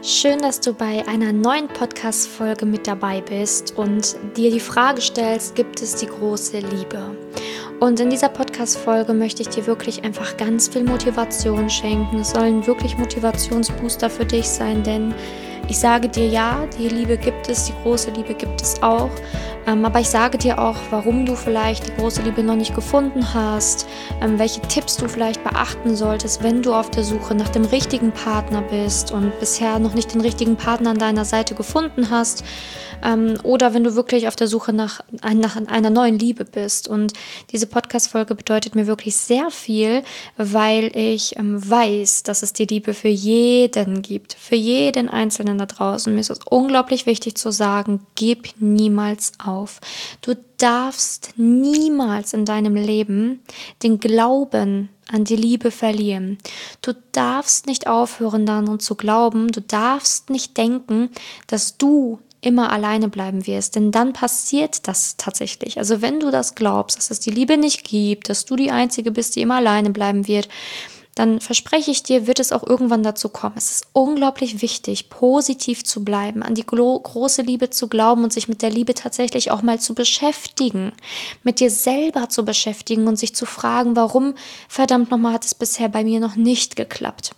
Schön, dass du bei einer neuen Podcast-Folge mit dabei bist und dir die Frage stellst, gibt es die große Liebe? Und in dieser Podcast-Folge möchte ich dir wirklich einfach ganz viel Motivation schenken. Es sollen wirklich Motivationsbooster für dich sein, denn ich sage dir ja, die Liebe gibt es, die große Liebe gibt es auch. Aber ich sage dir auch, warum du vielleicht die große Liebe noch nicht gefunden hast, welche Tipps du vielleicht beachten solltest, wenn du auf der Suche nach dem richtigen Partner bist und bisher noch nicht den richtigen Partner an deiner Seite gefunden hast, oder wenn du wirklich auf der Suche nach einer neuen Liebe bist. Und diese Podcast-Folge bedeutet mir wirklich sehr viel, weil ich weiß, dass es die Liebe für jeden gibt, für jeden Einzelnen da draußen. Mir ist es unglaublich wichtig zu sagen, gib niemals auf. Du darfst niemals in deinem Leben den Glauben an die Liebe verlieren. Du darfst nicht aufhören, daran zu glauben. Du darfst nicht denken, dass du immer alleine bleiben wirst, denn dann passiert das tatsächlich. Also wenn du das glaubst, dass es die Liebe nicht gibt, dass du die Einzige bist, die immer alleine bleiben wird, dann verspreche ich dir, wird es auch irgendwann dazu kommen. Es ist unglaublich wichtig, positiv zu bleiben, an die große Liebe zu glauben und sich mit der Liebe tatsächlich auch mal zu beschäftigen, mit dir selber zu beschäftigen und sich zu fragen, warum, verdammt nochmal, hat es bisher bei mir noch nicht geklappt.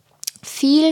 Viel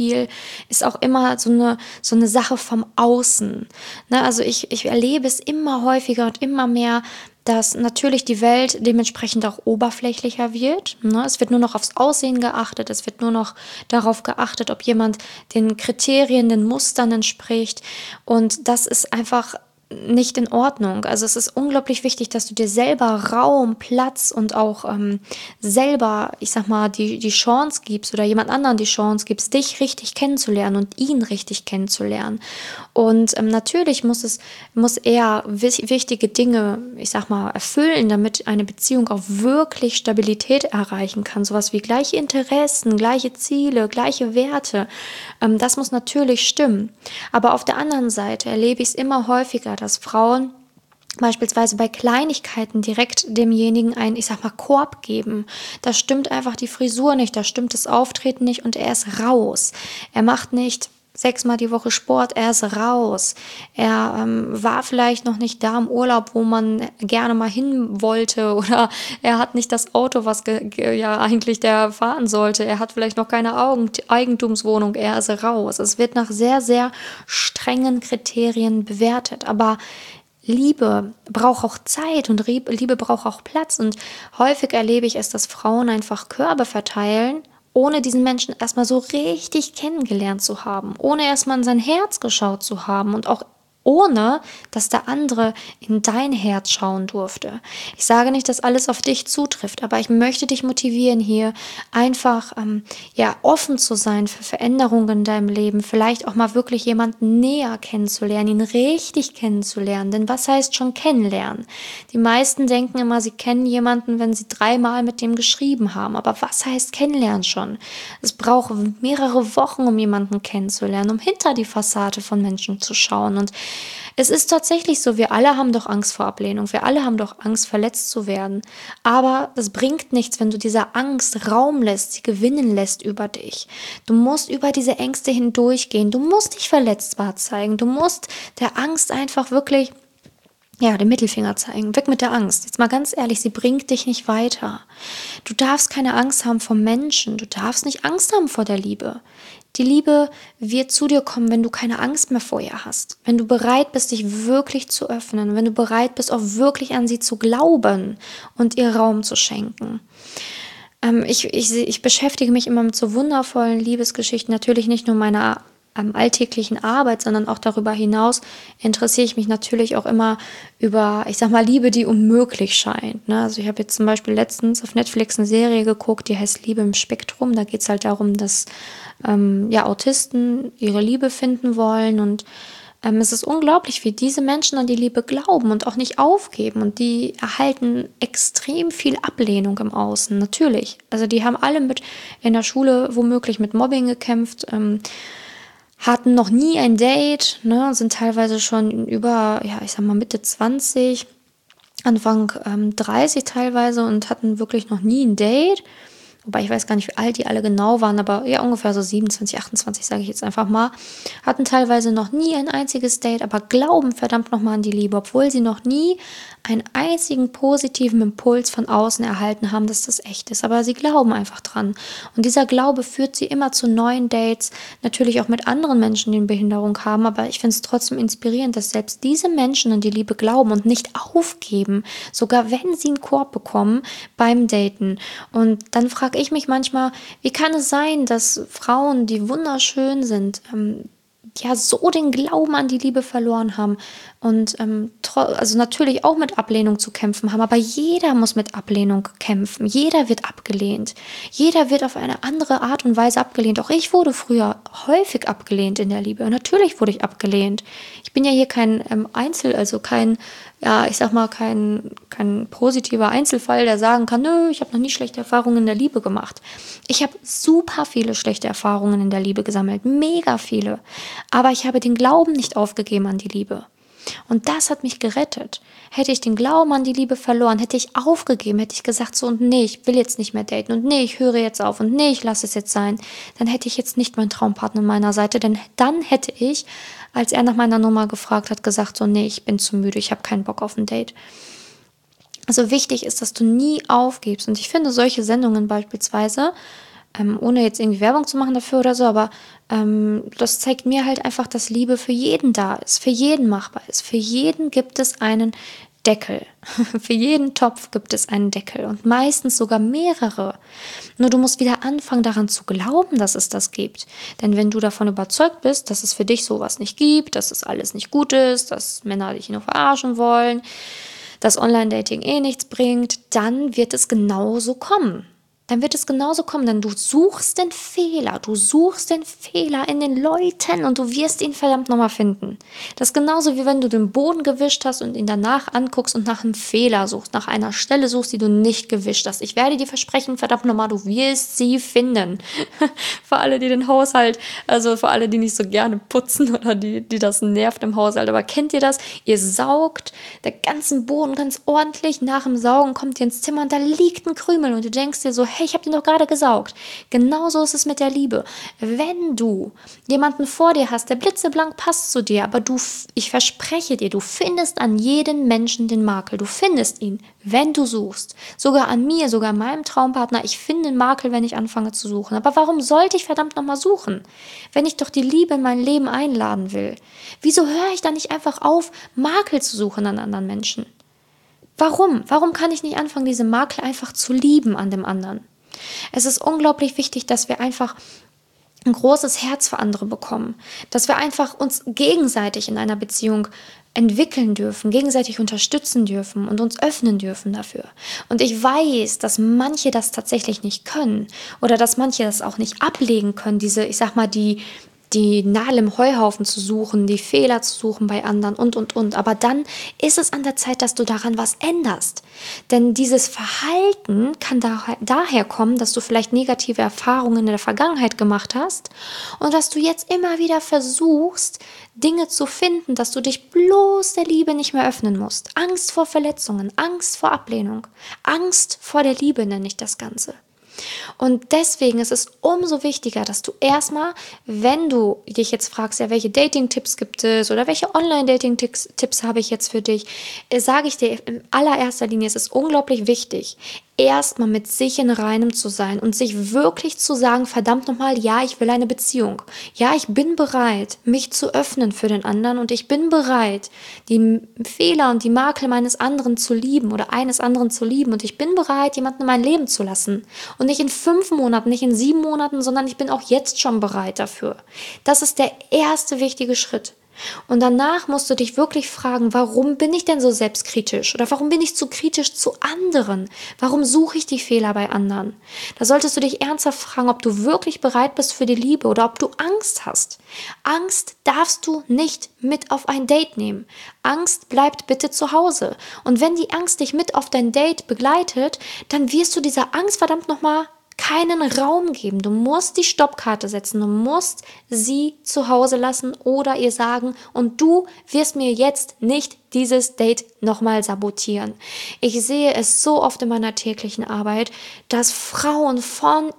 ist auch immer so eine Sache vom Außen. Ne? Also ich erlebe es immer häufiger und immer mehr, dass natürlich die Welt dementsprechend auch oberflächlicher wird. Ne? Es wird nur noch aufs Aussehen geachtet, es wird nur noch darauf geachtet, ob jemand den Kriterien, den Mustern entspricht. Und das ist einfach nicht in Ordnung. Also es ist unglaublich wichtig, dass du dir selber Raum, Platz und auch selber, ich sag mal, die Chance gibst oder jemand anderen die Chance gibst, dich richtig kennenzulernen und ihn richtig kennenzulernen. Und natürlich muss er wichtige Dinge, ich sag mal, erfüllen, damit eine Beziehung auch wirklich Stabilität erreichen kann. Sowas wie gleiche Interessen, gleiche Ziele, gleiche Werte. Das muss natürlich stimmen. Aber auf der anderen Seite erlebe ich es immer häufiger, dass Frauen beispielsweise bei Kleinigkeiten direkt demjenigen einen, ich sag mal, Korb geben. Da stimmt einfach die Frisur nicht, da stimmt das Auftreten nicht und er ist raus. Er macht nicht 6-mal die Woche Sport, er ist raus. Er war vielleicht noch nicht da im Urlaub, wo man gerne mal hin wollte, oder er hat nicht das Auto, was eigentlich der fahren sollte. Er hat vielleicht noch keine Eigentumswohnung, er ist raus. Es wird nach sehr, sehr strengen Kriterien bewertet, aber Liebe braucht auch Zeit und Liebe braucht auch Platz, und häufig erlebe ich es, dass Frauen einfach Körbe verteilen, ohne diesen Menschen erstmal so richtig kennengelernt zu haben, ohne erstmal in sein Herz geschaut zu haben und auch ohne, dass der andere in dein Herz schauen durfte. Ich sage nicht, dass alles auf dich zutrifft, aber ich möchte dich motivieren, hier einfach offen zu sein für Veränderungen in deinem Leben, vielleicht auch mal wirklich jemanden näher kennenzulernen, ihn richtig kennenzulernen. Denn was heißt schon kennenlernen? Die meisten denken immer, sie kennen jemanden, wenn sie 3-mal mit dem geschrieben haben. Aber was heißt kennenlernen schon? Es braucht mehrere Wochen, um jemanden kennenzulernen, um hinter die Fassade von Menschen zu schauen. Und es ist tatsächlich so, wir alle haben doch Angst vor Ablehnung, wir alle haben doch Angst, verletzt zu werden. Aber das bringt nichts, wenn du dieser Angst Raum lässt, sie gewinnen lässt über dich. Du musst über diese Ängste hindurchgehen, du musst dich verletzbar zeigen, du musst der Angst einfach wirklich den Mittelfinger zeigen. Weg mit der Angst. Jetzt mal ganz ehrlich, sie bringt dich nicht weiter. Du darfst keine Angst haben vor Menschen. Du darfst nicht Angst haben vor der Liebe. Die Liebe wird zu dir kommen, wenn du keine Angst mehr vor ihr hast. Wenn du bereit bist, dich wirklich zu öffnen. Wenn du bereit bist, auch wirklich an sie zu glauben und ihr Raum zu schenken. Ich beschäftige mich immer mit so wundervollen Liebesgeschichten. Natürlich nicht nur meiner alltäglichen Arbeit, sondern auch darüber hinaus interessiere ich mich natürlich auch immer über, ich sag mal, Liebe, die unmöglich scheint. Ne? Also ich habe jetzt zum Beispiel letztens auf Netflix eine Serie geguckt, die heißt Liebe im Spektrum. Da geht es halt darum, dass Autisten ihre Liebe finden wollen, und es ist unglaublich, wie diese Menschen an die Liebe glauben und auch nicht aufgeben, und die erhalten extrem viel Ablehnung im Außen, natürlich. Also die haben alle in der Schule womöglich mit Mobbing gekämpft, hatten noch nie ein Date, ne, sind teilweise schon über, ich sag mal Mitte 20, Anfang 30 teilweise, und hatten wirklich noch nie ein Date. wobei ich weiß gar nicht, wie alt die alle genau waren, aber ja, ungefähr so 27, 28, sage ich jetzt einfach mal, hatten teilweise noch nie ein einziges Date, aber glauben verdammt nochmal an die Liebe, obwohl sie noch nie einen einzigen positiven Impuls von außen erhalten haben, dass das echt ist. Aber sie glauben einfach dran. Und dieser Glaube führt sie immer zu neuen Dates, natürlich auch mit anderen Menschen, die eine Behinderung haben. Aber ich finde es trotzdem inspirierend, dass selbst diese Menschen an die Liebe glauben und nicht aufgeben, sogar wenn sie einen Korb bekommen beim Daten. Und dann frage ich mich manchmal, wie kann es sein, dass Frauen, die wunderschön sind, ja so den Glauben an die Liebe verloren haben und also natürlich auch mit Ablehnung zu kämpfen haben, aber jeder muss mit Ablehnung kämpfen, jeder wird abgelehnt, jeder wird auf eine andere Art und Weise abgelehnt. Auch ich wurde früher häufig abgelehnt in der Liebe und natürlich wurde ich abgelehnt. Ich bin ja hier kein also kein, ja, ich sag mal, kein positiver Einzelfall, der sagen kann, nö, ich habe noch nie schlechte Erfahrungen in der Liebe gemacht. Ich habe super viele schlechte Erfahrungen in der Liebe gesammelt, mega viele. Aber ich habe den Glauben nicht aufgegeben an die Liebe. Und das hat mich gerettet. Hätte ich den Glauben an die Liebe verloren, hätte ich aufgegeben, hätte ich gesagt so und nee, ich will jetzt nicht mehr daten und nee, ich höre jetzt auf und nee, ich lasse es jetzt sein, dann hätte ich jetzt nicht meinen Traumpartner an meiner Seite, denn dann hätte ich, als er nach meiner Nummer gefragt hat, gesagt so nee, ich bin zu müde, ich habe keinen Bock auf ein Date. Also wichtig ist, dass du nie aufgibst und ich finde solche Sendungen beispielsweise, ohne jetzt irgendwie Werbung zu machen dafür oder so, aber das zeigt mir halt einfach, dass Liebe für jeden da ist, für jeden machbar ist. Für jeden gibt es einen Deckel. Für jeden Topf gibt es einen Deckel und meistens sogar mehrere. Nur du musst wieder anfangen daran zu glauben, dass es das gibt. Denn wenn du davon überzeugt bist, dass es für dich sowas nicht gibt, dass es alles nicht gut ist, dass Männer dich nur verarschen wollen, dass Online-Dating nichts bringt, dann wird es genauso kommen. Dann wird es genauso kommen, denn du suchst den Fehler in den Leuten und du wirst ihn verdammt nochmal finden. Das ist genauso wie wenn du den Boden gewischt hast und ihn danach anguckst und nach einem Fehler suchst, nach einer Stelle suchst, die du nicht gewischt hast. Ich werde dir versprechen, verdammt nochmal, du wirst sie finden. Für alle, die den Haushalt, also für alle, die nicht so gerne putzen oder die das nervt im Haushalt, aber kennt ihr das? Ihr saugt den ganzen Boden ganz ordentlich, nach dem Saugen kommt ihr ins Zimmer und da liegt ein Krümel und du denkst dir so, hey, ich habe den doch gerade gesaugt. Genauso ist es mit der Liebe. Wenn du jemanden vor dir hast, der blitzeblank passt zu dir, aber ich verspreche dir, du findest an jedem Menschen den Makel. Du findest ihn, wenn du suchst. Sogar an mir, sogar an meinem Traumpartner. Ich finde den Makel, wenn ich anfange zu suchen. Aber warum sollte ich verdammt nochmal suchen, wenn ich doch die Liebe in mein Leben einladen will? Wieso höre ich dann nicht einfach auf, Makel zu suchen an anderen Menschen? Warum? Warum kann ich nicht anfangen, diese Makel einfach zu lieben an dem anderen? Es ist unglaublich wichtig, dass wir einfach ein großes Herz für andere bekommen, dass wir einfach uns gegenseitig in einer Beziehung entwickeln dürfen, gegenseitig unterstützen dürfen und uns öffnen dürfen dafür. Und ich weiß, dass manche das tatsächlich nicht können oder dass manche das auch nicht ablegen können, ich sag mal, die Nadel im Heuhaufen zu suchen, die Fehler zu suchen bei anderen und. Aber dann ist es an der Zeit, dass du daran was änderst. Denn dieses Verhalten kann daher kommen, dass du vielleicht negative Erfahrungen in der Vergangenheit gemacht hast und dass du jetzt immer wieder versuchst, Dinge zu finden, dass du dich bloß der Liebe nicht mehr öffnen musst. Angst vor Verletzungen, Angst vor Ablehnung, Angst vor der Liebe nenne ich das Ganze. Und deswegen ist es umso wichtiger, dass du erstmal, wenn du dich jetzt fragst, ja, welche Dating-Tipps gibt es oder welche Online-Dating-Tipps habe ich jetzt für dich, sage ich dir in allererster Linie, es ist unglaublich wichtig, erstmal mit sich in Reinem zu sein und sich wirklich zu sagen, verdammt nochmal, ja, ich will eine Beziehung. Ja, ich bin bereit, mich zu öffnen für den anderen und ich bin bereit, die Fehler und die Makel meines anderen zu lieben oder eines anderen zu lieben und ich bin bereit, jemanden in mein Leben zu lassen. Und nicht in 5 Monaten, nicht in 7 Monaten, sondern ich bin auch jetzt schon bereit dafür. Das ist der erste wichtige Schritt. Und danach musst du dich wirklich fragen, warum bin ich denn so selbstkritisch? Oder warum bin ich zu kritisch zu anderen? Warum suche ich die Fehler bei anderen? Da solltest du dich ernsthaft fragen, ob du wirklich bereit bist für die Liebe oder ob du Angst hast. Angst darfst du nicht mit auf ein Date nehmen. Angst bleibt bitte zu Hause. Und wenn die Angst dich mit auf dein Date begleitet, dann wirst du dieser Angst verdammt nochmal keinen Raum geben. Du musst die Stoppkarte setzen. Du musst sie zu Hause lassen oder ihr sagen, und du wirst mir jetzt nicht dieses Date nochmal sabotieren. Ich sehe es so oft in meiner täglichen Arbeit, dass Frauen von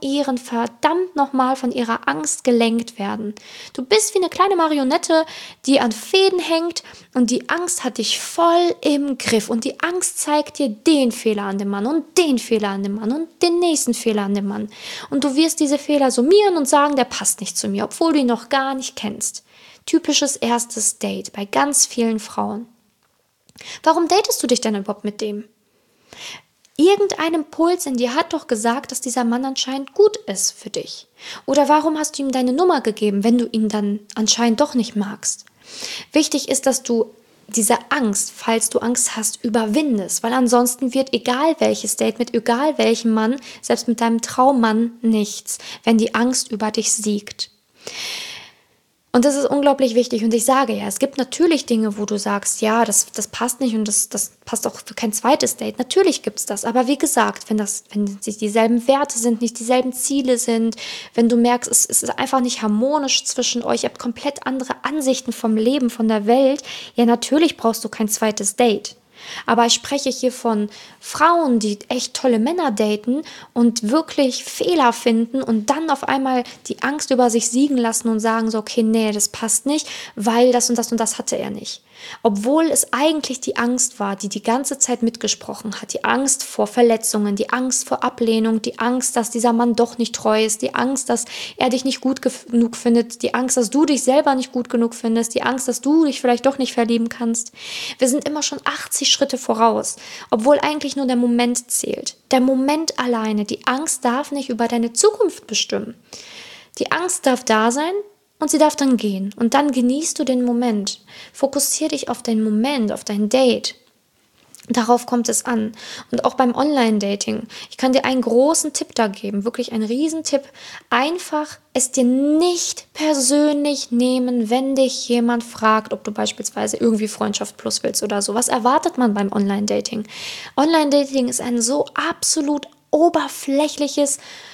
ihrer Angst gelenkt werden. Du bist wie eine kleine Marionette, die an Fäden hängt und die Angst hat dich voll im Griff und die Angst zeigt dir den Fehler an dem Mann und den Fehler an dem Mann und den nächsten Fehler an dem Mann. Und du wirst diese Fehler summieren und sagen, der passt nicht zu mir, obwohl du ihn noch gar nicht kennst. Typisches erstes Date bei ganz vielen Frauen. Warum datest du dich denn überhaupt mit dem? Irgendein Impuls in dir hat doch gesagt, dass dieser Mann anscheinend gut ist für dich. Oder warum hast du ihm deine Nummer gegeben, wenn du ihn dann anscheinend doch nicht magst? Wichtig ist, dass du diese Angst, falls du Angst hast, überwindest, weil ansonsten wird egal welches Date mit egal welchem Mann, selbst mit deinem Traummann nichts, wenn die Angst über dich siegt. Und das ist unglaublich wichtig und ich sage ja, es gibt natürlich Dinge, wo du sagst, ja, das passt nicht und das passt auch für kein zweites Date. Natürlich gibt es das, aber wie gesagt, wenn es dieselben Werte sind, nicht dieselben Ziele sind, wenn du merkst, es ist einfach nicht harmonisch zwischen euch, ihr habt komplett andere Ansichten vom Leben, von der Welt, ja, natürlich brauchst du kein zweites Date. Aber ich spreche hier von Frauen, die echt tolle Männer daten und wirklich Fehler finden und dann auf einmal die Angst über sich siegen lassen und sagen so, okay, nee, das passt nicht, weil das und das hatte er nicht. Obwohl es eigentlich die Angst war, die ganze Zeit mitgesprochen hat. Die Angst vor Verletzungen, die Angst vor Ablehnung, die Angst, dass dieser Mann doch nicht treu ist, die Angst, dass er dich nicht gut genug findet, die Angst, dass du dich selber nicht gut genug findest, die Angst, dass du dich vielleicht doch nicht verlieben kannst. Wir sind immer schon 80 Schritte voraus, obwohl eigentlich nur der Moment zählt. Der Moment alleine, die Angst darf nicht über deine Zukunft bestimmen. Die Angst darf da sein, und sie darf dann gehen. Und dann genießt du den Moment. Fokussier dich auf den Moment, auf dein Date. Darauf kommt es an. Und auch beim Online-Dating. Ich kann dir einen großen Tipp da geben, wirklich einen Riesentipp. Einfach es dir nicht persönlich nehmen, wenn dich jemand fragt, ob du beispielsweise irgendwie Freundschaft plus willst oder so. Was erwartet man beim Online-Dating? Online-Dating ist ein so absolut oberflächliches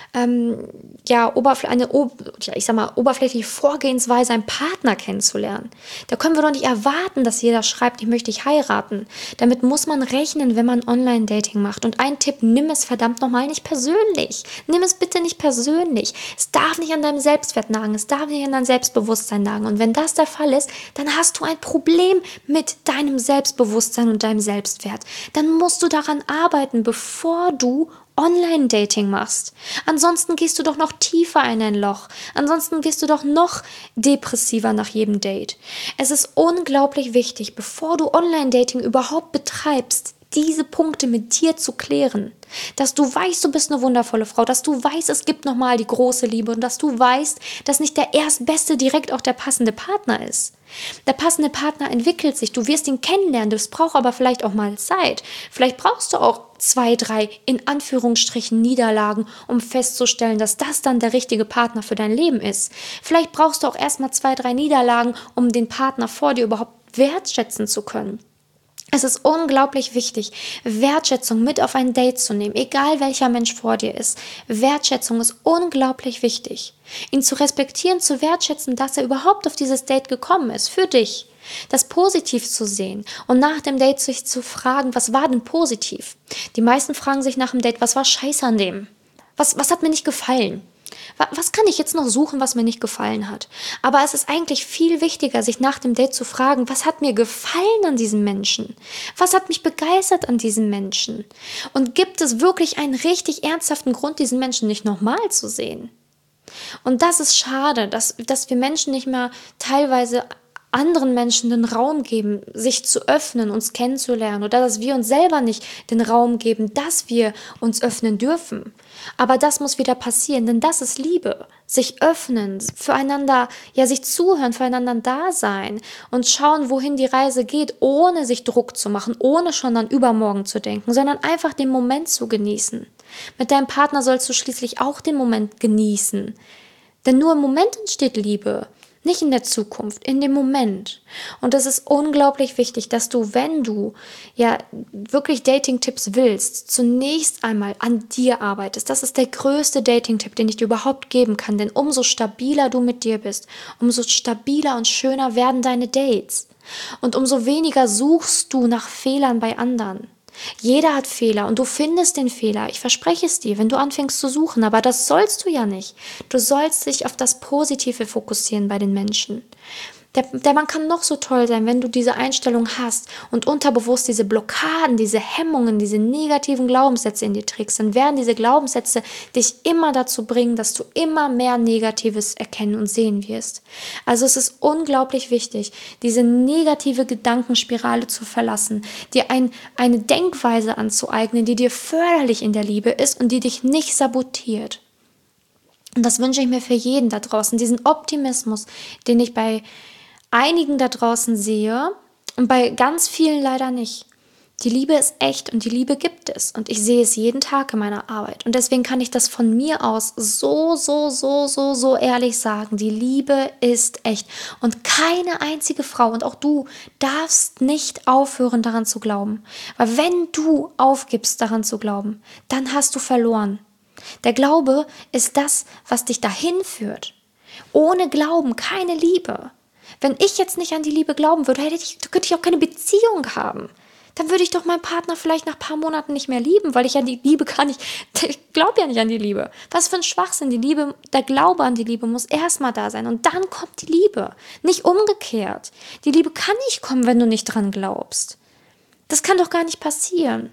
oberflächliche Vorgehensweise, einen Partner kennenzulernen. Da können wir doch nicht erwarten, dass jeder schreibt, ich möchte dich heiraten. Damit muss man rechnen, wenn man Online-Dating macht. Und ein Tipp, nimm es verdammt nochmal nicht persönlich. Nimm es bitte nicht persönlich. Es darf nicht an deinem Selbstwert nagen, es darf nicht an deinem Selbstbewusstsein nagen. Und wenn das der Fall ist, dann hast du ein Problem mit deinem Selbstbewusstsein und deinem Selbstwert. Dann musst du daran arbeiten, bevor du Online-Dating machst. Ansonsten gehst du doch noch tiefer in ein Loch. Ansonsten gehst du doch noch depressiver nach jedem Date. Es ist unglaublich wichtig, bevor du Online-Dating überhaupt betreibst, diese Punkte mit dir zu klären. Dass du weißt, du bist eine wundervolle Frau, dass du weißt, es gibt nochmal die große Liebe und dass du weißt, dass nicht der Erstbeste direkt auch der passende Partner ist. Der passende Partner entwickelt sich, du wirst ihn kennenlernen, das braucht aber vielleicht auch mal Zeit. Vielleicht brauchst du auch 2, 3 in Anführungsstrichen Niederlagen, um festzustellen, dass das dann der richtige Partner für dein Leben ist. Vielleicht brauchst du auch erstmal 2, 3 Niederlagen, um den Partner vor dir überhaupt wertschätzen zu können. Es ist unglaublich wichtig, Wertschätzung mit auf ein Date zu nehmen, egal welcher Mensch vor dir ist. Wertschätzung ist unglaublich wichtig. Ihn zu respektieren, zu wertschätzen, dass er überhaupt auf dieses Date gekommen ist, für dich. Das positiv zu sehen und nach dem Date sich zu fragen, was war denn positiv? Die meisten fragen sich nach dem Date, was war scheiße an dem? Was hat mir nicht gefallen? Was kann ich jetzt noch suchen, was mir nicht gefallen hat? Aber es ist eigentlich viel wichtiger, sich nach dem Date zu fragen, was hat mir gefallen an diesem Menschen? Was hat mich begeistert an diesem Menschen? Und gibt es wirklich einen richtig ernsthaften Grund, diesen Menschen nicht nochmal zu sehen? Und das ist schade, dass wir Menschen nicht mehr teilweise anderen Menschen den Raum geben, sich zu öffnen, uns kennenzulernen oder dass wir uns selber nicht den Raum geben, dass wir uns öffnen dürfen. Aber das muss wieder passieren, denn das ist Liebe. Sich öffnen, füreinander, sich zuhören, füreinander da sein und schauen, wohin die Reise geht, ohne sich Druck zu machen, ohne schon an übermorgen zu denken, sondern einfach den Moment zu genießen. Mit deinem Partner sollst du schließlich auch den Moment genießen. Denn nur im Moment entsteht Liebe. Nicht in der Zukunft, in dem Moment. Und es ist unglaublich wichtig, dass du, wenn du wirklich Dating-Tipps willst, zunächst einmal an dir arbeitest. Das ist der größte Dating-Tipp, den ich dir überhaupt geben kann. Denn umso stabiler du mit dir bist, umso stabiler und schöner werden deine Dates. Und umso weniger suchst du nach Fehlern bei anderen. Jeder hat Fehler und du findest den Fehler. Ich verspreche es dir, wenn du anfängst zu suchen. Aber das sollst du ja nicht. Du sollst dich auf das Positive fokussieren bei den Menschen. Der Mann kann noch so toll sein, wenn du diese Einstellung hast und unterbewusst diese Blockaden, diese Hemmungen, diese negativen Glaubenssätze in dir trägst, dann werden diese Glaubenssätze dich immer dazu bringen, dass du immer mehr Negatives erkennen und sehen wirst. Also es ist unglaublich wichtig, diese negative Gedankenspirale zu verlassen, dir eine Denkweise anzueignen, die dir förderlich in der Liebe ist und die dich nicht sabotiert. Und das wünsche ich mir für jeden da draußen, diesen Optimismus, den ich bei einigen da draußen sehe und bei ganz vielen leider nicht. Die Liebe ist echt und die Liebe gibt es und ich sehe es jeden Tag in meiner Arbeit und deswegen kann ich das von mir aus so ehrlich sagen. Die Liebe ist echt und keine einzige Frau und auch du darfst nicht aufhören daran zu glauben, weil wenn du aufgibst daran zu glauben, dann hast du verloren. Der Glaube ist das, was dich dahin führt. Ohne Glauben keine Liebe. Wenn ich jetzt nicht an die Liebe glauben würde, könnte ich auch keine Beziehung haben. Dann würde ich doch meinen Partner vielleicht nach ein paar Monaten nicht mehr lieben, weil ich an die Liebe ich glaube ja nicht an die Liebe. Was für ein Schwachsinn, der Glaube an die Liebe muss erstmal da sein und dann kommt die Liebe. Nicht umgekehrt. Die Liebe kann nicht kommen, wenn du nicht dran glaubst. Das kann doch gar nicht passieren.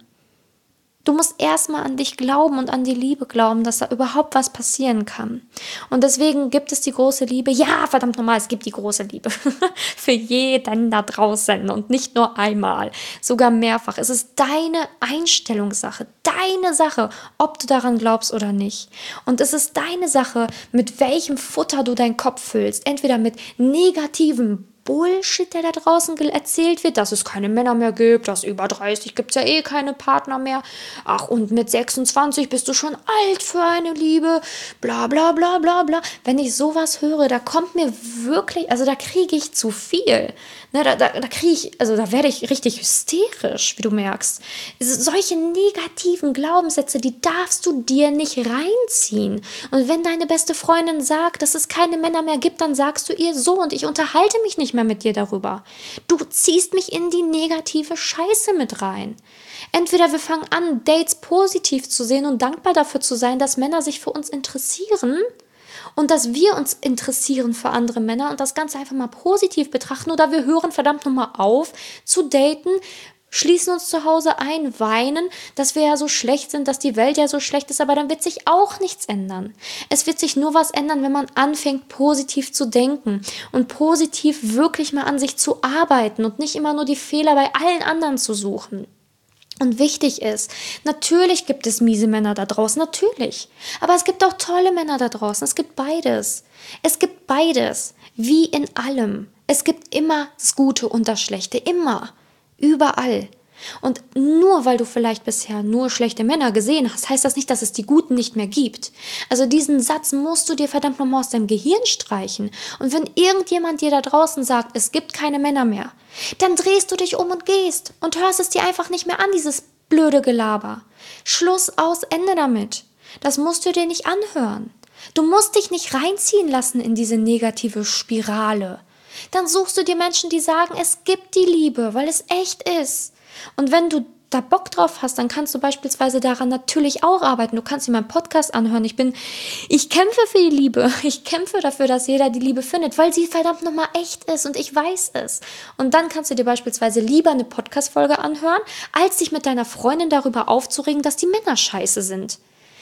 Du musst erstmal an dich glauben und an die Liebe glauben, dass da überhaupt was passieren kann. Und deswegen gibt es die große Liebe. Ja, verdammt nochmal, es gibt die große Liebe. Für jeden da draußen und nicht nur einmal, sogar mehrfach. Es ist deine Einstellungssache, deine Sache, ob du daran glaubst oder nicht. Und es ist deine Sache, mit welchem Futter du deinen Kopf füllst. Entweder mit negativem Bullshit, der da draußen erzählt wird, dass es keine Männer mehr gibt, dass über 30 gibt es ja keine Partner mehr. Ach, und mit 26 bist du schon alt für eine Liebe, bla bla bla bla bla. Wenn ich sowas höre, da kommt mir wirklich, also da kriege ich zu viel. Ne, da werde ich richtig hysterisch, wie du merkst. Solche negativen Glaubenssätze, die darfst du dir nicht reinziehen. Und wenn deine beste Freundin sagt, dass es keine Männer mehr gibt, dann sagst du ihr so und ich unterhalte mich nicht mehr mit dir darüber. Du ziehst mich in die negative Scheiße mit rein. Entweder wir fangen an, Dates positiv zu sehen und dankbar dafür zu sein, dass Männer sich für uns interessieren und dass wir uns interessieren für andere Männer und das Ganze einfach mal positiv betrachten, oder wir hören verdammt nochmal auf zu daten, schließen uns zu Hause ein, weinen, dass wir ja so schlecht sind, dass die Welt ja so schlecht ist, aber dann wird sich auch nichts ändern. Es wird sich nur was ändern, wenn man anfängt, positiv zu denken und positiv wirklich mal an sich zu arbeiten und nicht immer nur die Fehler bei allen anderen zu suchen. Und wichtig ist, natürlich gibt es miese Männer da draußen, natürlich. Aber es gibt auch tolle Männer da draußen, es gibt beides. Es gibt beides, wie in allem. Es gibt immer das Gute und das Schlechte, immer. Überall. Und nur weil du vielleicht bisher nur schlechte Männer gesehen hast, heißt das nicht, dass es die Guten nicht mehr gibt. Also diesen Satz musst du dir verdammt nochmal aus deinem Gehirn streichen. Und wenn irgendjemand dir da draußen sagt, es gibt keine Männer mehr, dann drehst du dich um und gehst und hörst es dir einfach nicht mehr an, dieses blöde Gelaber. Schluss, aus, Ende damit. Das musst du dir nicht anhören. Du musst dich nicht reinziehen lassen in diese negative Spirale. Dann suchst du dir Menschen, die sagen, es gibt die Liebe, weil es echt ist. Und wenn du da Bock drauf hast, dann kannst du beispielsweise daran natürlich auch arbeiten. Du kannst dir meinen Podcast anhören. Ich kämpfe für die Liebe. Ich kämpfe dafür, dass jeder die Liebe findet, weil sie verdammt nochmal echt ist und ich weiß es. Und dann kannst du dir beispielsweise lieber eine Podcast-Folge anhören, als dich mit deiner Freundin darüber aufzuregen, dass die Männer scheiße sind.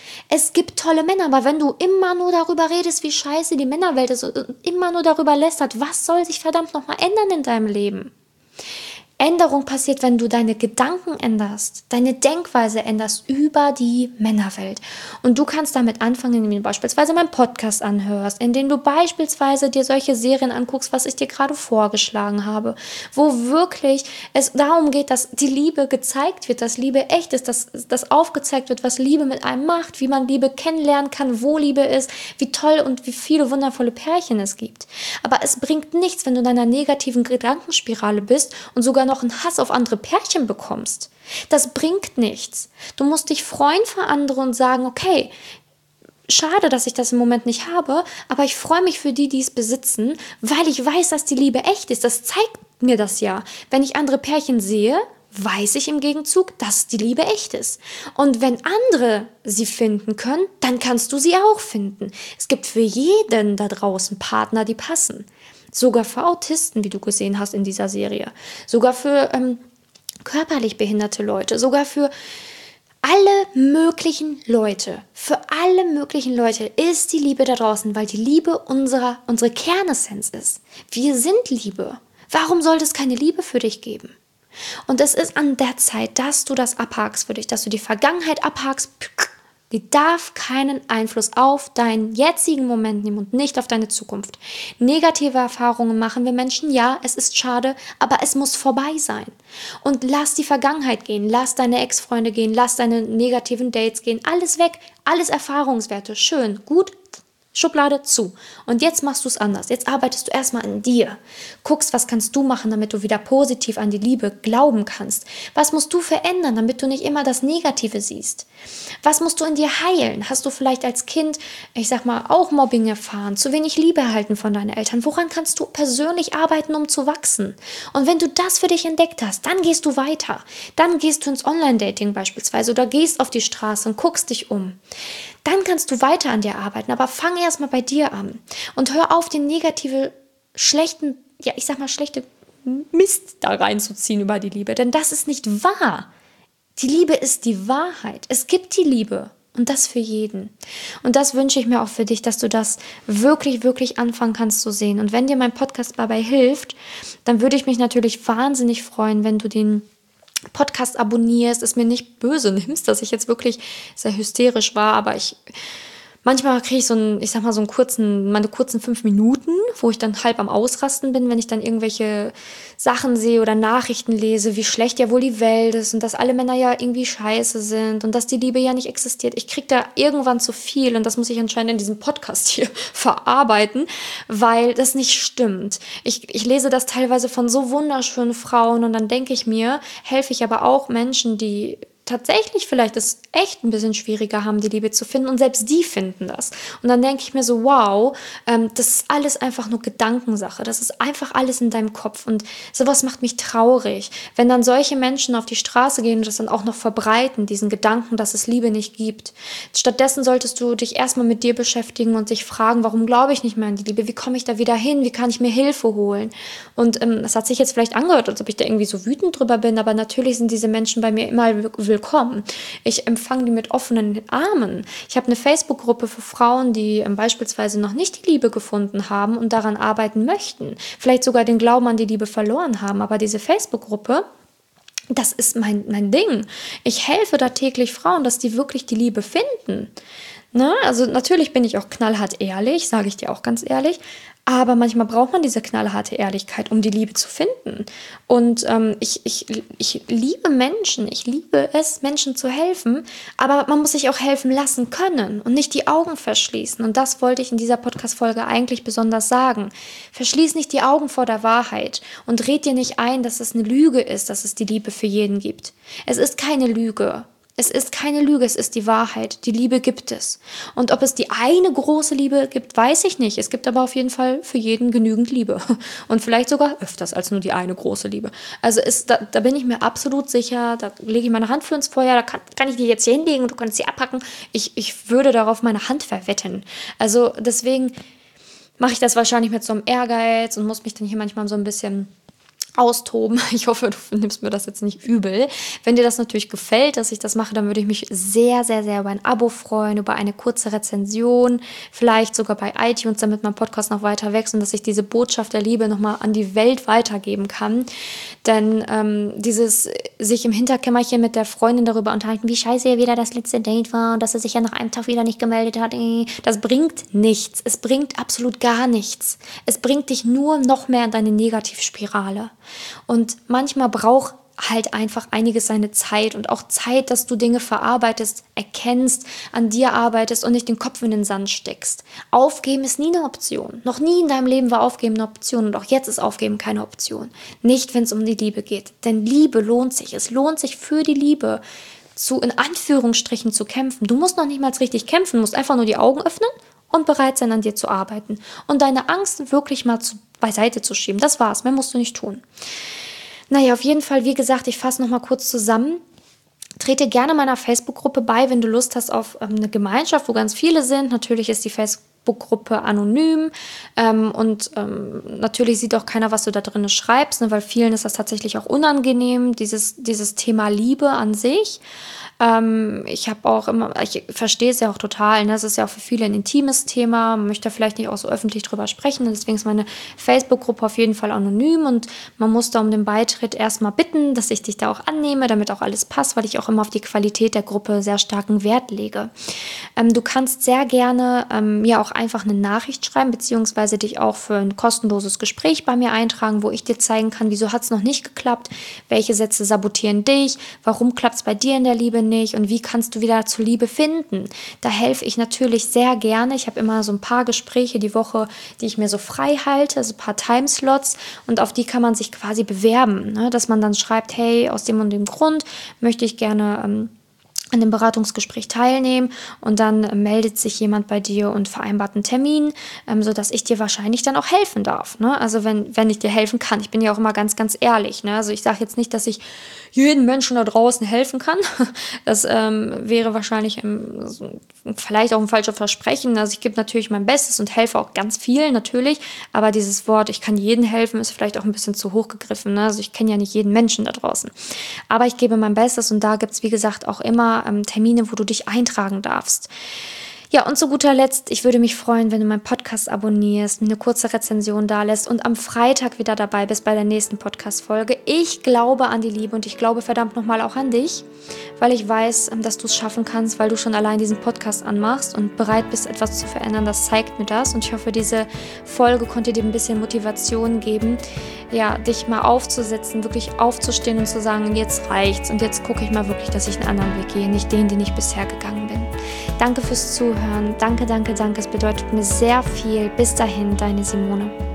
Es gibt tolle Männer, aber wenn du immer nur darüber redest, wie scheiße die Männerwelt ist und immer nur darüber lästert, was soll sich verdammt nochmal ändern in deinem Leben? Änderung passiert, wenn du deine Gedanken änderst, deine Denkweise änderst über die Männerwelt. Und du kannst damit anfangen, indem du beispielsweise meinen Podcast anhörst, indem du beispielsweise dir solche Serien anguckst, was ich dir gerade vorgeschlagen habe, wo wirklich es darum geht, dass die Liebe gezeigt wird, dass Liebe echt ist, dass aufgezeigt wird, was Liebe mit einem macht, wie man Liebe kennenlernen kann, wo Liebe ist, wie toll und wie viele wundervolle Pärchen es gibt. Aber es bringt nichts, wenn du in einer negativen Gedankenspirale bist und sogar noch einen Hass auf andere Pärchen bekommst. Das bringt nichts. Du musst dich freuen für andere und sagen, okay, schade, dass ich das im Moment nicht habe, aber ich freue mich für die, die es besitzen, weil ich weiß, dass die Liebe echt ist. Das zeigt mir das ja. Wenn ich andere Pärchen sehe, weiß ich im Gegenzug, dass die Liebe echt ist. Und wenn andere sie finden können, dann kannst du sie auch finden. Es gibt für jeden da draußen Partner, die passen. Sogar für Autisten, wie du gesehen hast in dieser Serie. Sogar für körperlich behinderte Leute. Sogar für alle möglichen Leute. Für alle möglichen Leute ist die Liebe da draußen, weil die Liebe unsere Kernessenz ist. Wir sind Liebe. Warum sollte es keine Liebe für dich geben? Und es ist an der Zeit, dass du das abhakst für dich, dass du die Vergangenheit abhakst. Die darf keinen Einfluss auf deinen jetzigen Moment nehmen und nicht auf deine Zukunft. Negative Erfahrungen machen wir Menschen, ja, es ist schade, aber es muss vorbei sein. Und lass die Vergangenheit gehen, lass deine Ex-Freunde gehen, lass deine negativen Dates gehen, alles weg, alles Erfahrungswerte, schön, gut, Schublade zu. Und jetzt machst du es anders. Jetzt arbeitest du erstmal an dir. Guckst, was kannst du machen, damit du wieder positiv an die Liebe glauben kannst. Was musst du verändern, damit du nicht immer das Negative siehst? Was musst du in dir heilen? Hast du vielleicht als Kind, ich sag mal, auch Mobbing erfahren, zu wenig Liebe erhalten von deinen Eltern? Woran kannst du persönlich arbeiten, um zu wachsen? Und wenn du das für dich entdeckt hast, dann gehst du weiter. Dann gehst du ins Online-Dating beispielsweise oder gehst auf die Straße und guckst dich um. Dann kannst du weiter an dir arbeiten, aber fang erstmal bei dir an und hör auf, den schlechte Mist da reinzuziehen über die Liebe, denn das ist nicht wahr. Die Liebe ist die Wahrheit. Es gibt die Liebe und das für jeden. Und das wünsche ich mir auch für dich, dass du das wirklich, wirklich anfangen kannst zu sehen. Und wenn dir mein Podcast dabei hilft, dann würde ich mich natürlich wahnsinnig freuen, wenn du den Podcast abonnierst, es mir nicht böse nimmst, dass ich jetzt wirklich sehr hysterisch war, aber manchmal kriege ich meine kurzen 5 Minuten, wo ich dann halb am Ausrasten bin, wenn ich dann irgendwelche Sachen sehe oder Nachrichten lese, wie schlecht ja wohl die Welt ist und dass alle Männer ja irgendwie scheiße sind und dass die Liebe ja nicht existiert. Ich kriege da irgendwann zu viel und das muss ich anscheinend in diesem Podcast hier verarbeiten, weil das nicht stimmt. Ich lese das teilweise von so wunderschönen Frauen und dann denke ich mir, helfe ich aber auch Menschen, die tatsächlich vielleicht es echt ein bisschen schwieriger haben, die Liebe zu finden und selbst die finden das. Und dann denke ich mir so, wow, das ist alles einfach nur Gedankensache, das ist einfach alles in deinem Kopf und sowas macht mich traurig, wenn dann solche Menschen auf die Straße gehen und das dann auch noch verbreiten, diesen Gedanken, dass es Liebe nicht gibt. Stattdessen solltest du dich erstmal mit dir beschäftigen und dich fragen, warum glaube ich nicht mehr an die Liebe, wie komme ich da wieder hin, wie kann ich mir Hilfe holen? Und das hat sich jetzt vielleicht angehört, als ob ich da irgendwie so wütend drüber bin, aber natürlich sind diese Menschen bei mir immer willkommen. Ich empfange die mit offenen Armen. Ich habe eine Facebook-Gruppe für Frauen, die beispielsweise noch nicht die Liebe gefunden haben und daran arbeiten möchten. Vielleicht sogar den Glauben an die Liebe verloren haben. Aber diese Facebook-Gruppe, das ist mein Ding. Ich helfe da täglich Frauen, dass die wirklich die Liebe finden. Ne? Also natürlich bin ich auch knallhart ehrlich, sage ich dir auch ganz ehrlich, aber manchmal braucht man diese knallharte Ehrlichkeit, um die Liebe zu finden. Und ich liebe Menschen, ich liebe es, Menschen zu helfen, aber man muss sich auch helfen lassen können und nicht die Augen verschließen. Und das wollte ich in dieser Podcast-Folge eigentlich besonders sagen. Verschließ nicht die Augen vor der Wahrheit und red dir nicht ein, dass es eine Lüge ist, dass es die Liebe für jeden gibt. Es ist keine Lüge. Es ist keine Lüge, es ist die Wahrheit. Die Liebe gibt es. Und ob es die eine große Liebe gibt, weiß ich nicht. Es gibt aber auf jeden Fall für jeden genügend Liebe. Und vielleicht sogar öfters als nur die eine große Liebe. Also da bin ich mir absolut sicher, da lege ich meine Hand für ins Feuer, da kann ich die jetzt hier hinlegen und du kannst sie abpacken. Ich würde darauf meine Hand verwetten. Also deswegen mache ich das wahrscheinlich mit so einem Ehrgeiz und muss mich dann hier manchmal so ein bisschen austoben. Ich hoffe, du nimmst mir das jetzt nicht übel. Wenn dir das natürlich gefällt, dass ich das mache, dann würde ich mich sehr, sehr, sehr über ein Abo freuen, über eine kurze Rezension, vielleicht sogar bei iTunes, damit mein Podcast noch weiter wächst und dass ich diese Botschaft der Liebe nochmal an die Welt weitergeben kann. Denn dieses sich im Hinterkämmerchen mit der Freundin darüber unterhalten, wie scheiße ja wieder das letzte Date war und dass er sich ja nach einem Tag wieder nicht gemeldet hat, das bringt nichts. Es bringt absolut gar nichts. Es bringt dich nur noch mehr in deine Negativspirale. Und manchmal braucht halt einfach einiges seine Zeit und auch Zeit, dass du Dinge verarbeitest, erkennst, an dir arbeitest und nicht den Kopf in den Sand steckst. Aufgeben ist nie eine Option. Noch nie in deinem Leben war Aufgeben eine Option und auch jetzt ist Aufgeben keine Option. Nicht, wenn es um die Liebe geht. Denn Liebe lohnt sich. Es lohnt sich für die Liebe in Anführungsstrichen zu kämpfen. Du musst noch nicht mal richtig kämpfen, du musst einfach nur die Augen öffnen und bereit sein, an dir zu arbeiten. Und deine Angst wirklich mal beiseite zu schieben. Das war's, mehr musst du nicht tun. Naja, auf jeden Fall, wie gesagt, ich fasse nochmal kurz zusammen. Trete gerne meiner Facebook-Gruppe bei, wenn du Lust hast auf eine Gemeinschaft, wo ganz viele sind. Natürlich ist die Facebook-Gruppe anonym und natürlich sieht auch keiner, was du da drin schreibst, ne, weil vielen ist das tatsächlich auch unangenehm, dieses Thema Liebe an sich. Ich verstehe es ja auch total, ne? Es ist ja auch für viele ein intimes Thema, man möchte vielleicht nicht auch so öffentlich drüber sprechen, und deswegen ist meine Facebook-Gruppe auf jeden Fall anonym und man muss da um den Beitritt erstmal bitten, dass ich dich da auch annehme, damit auch alles passt, weil ich auch immer auf die Qualität der Gruppe sehr starken Wert lege. Du kannst sehr gerne mir auch einfach eine Nachricht schreiben, beziehungsweise dich auch für ein kostenloses Gespräch bei mir eintragen, wo ich dir zeigen kann, wieso hat es noch nicht geklappt, welche Sätze sabotieren dich, warum klappt es bei dir in der Liebe nicht und wie kannst du wieder zur Liebe finden. Da helfe ich natürlich sehr gerne. Ich habe immer so ein paar Gespräche die Woche, die ich mir so frei halte, also ein paar Timeslots, und auf die kann man sich quasi bewerben, ne? Dass man dann schreibt, hey, aus dem und dem Grund möchte ich gerne an dem Beratungsgespräch teilnehmen, und dann meldet sich jemand bei dir und vereinbart einen Termin, sodass ich dir wahrscheinlich dann auch helfen darf. Ne? Also wenn ich dir helfen kann. Ich bin ja auch immer ganz, ganz ehrlich. Ne? Also ich sage jetzt nicht, dass ich jedem Menschen da draußen helfen kann. Das wäre wahrscheinlich vielleicht auch ein falsches Versprechen. Also ich gebe natürlich mein Bestes und helfe auch ganz vielen natürlich, aber dieses Wort, ich kann jedem helfen, ist vielleicht auch ein bisschen zu hoch gegriffen. Ne? Also ich kenne ja nicht jeden Menschen da draußen. Aber ich gebe mein Bestes, und da gibt es, wie gesagt, auch immer Termine, wo du dich eintragen darfst. Ja, und zu guter Letzt, ich würde mich freuen, wenn du meinen Podcast abonnierst, mir eine kurze Rezension dalässt und am Freitag wieder dabei bist bei der nächsten Podcast-Folge. Ich glaube an die Liebe und ich glaube verdammt nochmal auch an dich, weil ich weiß, dass du es schaffen kannst, weil du schon allein diesen Podcast anmachst und bereit bist, etwas zu verändern. Das zeigt mir das, und ich hoffe, diese Folge konnte dir ein bisschen Motivation geben, ja, dich mal aufzusetzen, wirklich aufzustehen und zu sagen, jetzt reicht's und jetzt gucke ich mal wirklich, dass ich einen anderen Weg gehe, nicht den ich bisher gegangen bin. Danke fürs Zuhören. Danke. Es bedeutet mir sehr viel. Bis dahin, deine Simone.